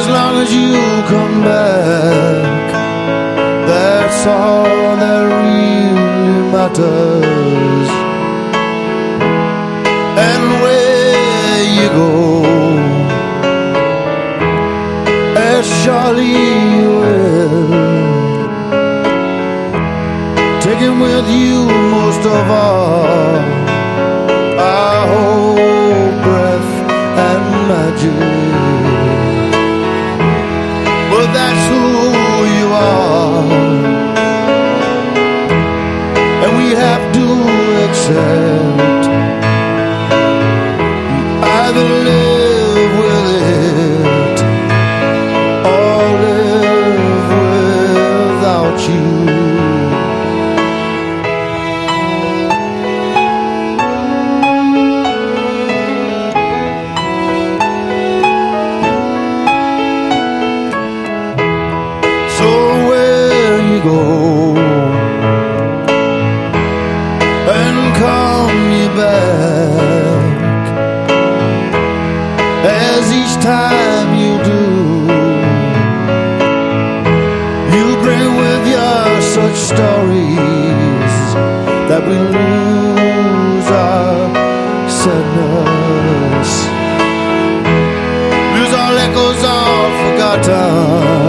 as long as you come back, that's all that really matters. And where you go, as surely you will, taking with you most of all our whole breath and magic. But that's who you are, and we have to accept either live with it or live without you. So where you go, and come you back, as each time you do, you bring with you such stories that we lose our sadness, lose our echoes of forgotten.